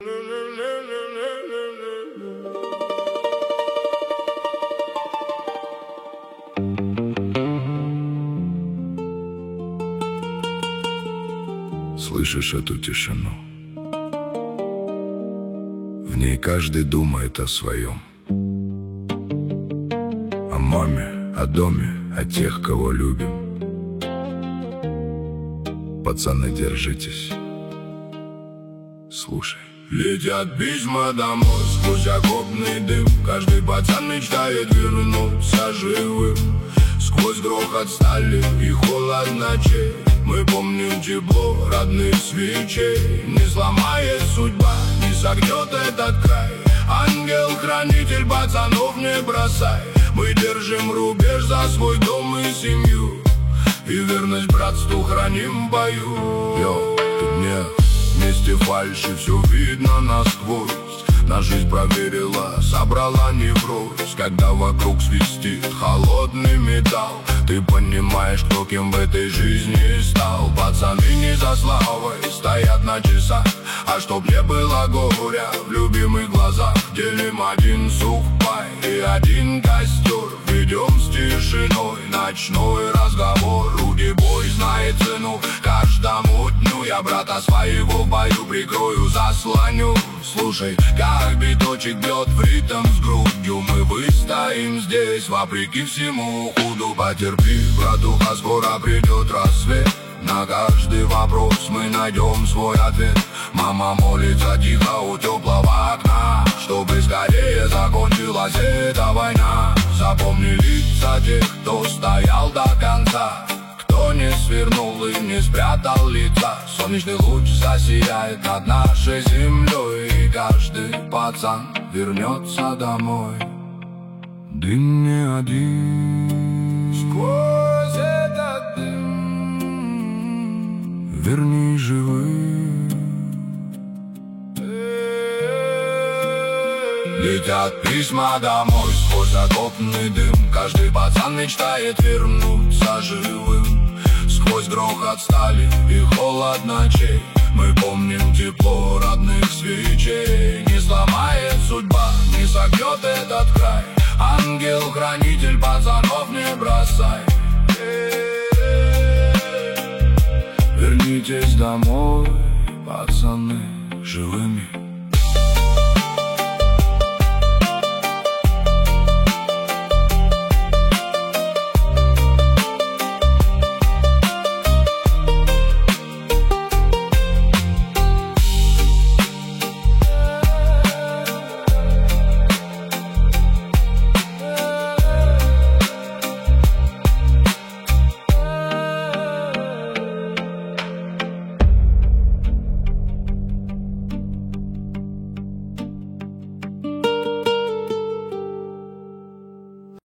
Слышишь эту тишину? В ней каждый думает о своем. О маме, о доме, о тех, кого любим. Пацаны, держитесь. Слушай. Летят письма домой сквозь окопный дым. Каждый пацан мечтает вернуться живым. Сквозь грохот стали и холод ночей мы помним тепло родных свечей. Не сломает судьба, не согнет этот край. Ангел-хранитель пацанов не бросай. Мы держим рубеж за свой дом и семью, и верность братству храним в бою. Йо, тут нет вместе фальши, все видно насквозь. На жизнь проверила, собрала невроз. Когда вокруг свистит холодный металл, ты понимаешь, кто кем в этой жизни стал. Пацаны не за славой стоят на часах, а чтоб не было горя в любимых глазах. Делим один сухпай и один костер, ведем с тишиной ночной разговор. Руди бой знает цену каждому дню. Я брата своего в бою прикрою, заслоню. Слушай, как биточек бьет в ритм с грудью. Мы выстоим здесь вопреки всему худу. Потерпи, братуха, скоро придет рассвет. На каждый вопрос мы найдем свой ответ. Мама молится тихо у теплого окна, чтобы скорее закончилась эта война. Запомни лица тех, кто стоял до конца, кто не свернул и не спрятал лица. Солнечный луч засияет над нашей землей, и каждый пацан вернется домой. Дым не один, сквозь этот дым верни живым. Летят письма домой сквозь окопный дым. Каждый пацан мечтает вернуться живым. Сквозь грохот стали и холод ночей мы помним тепло родных свечей. Не сломает судьба, не согнет этот край. Ангел-хранитель пацанов не бросай. Вернитесь домой, пацаны, живыми.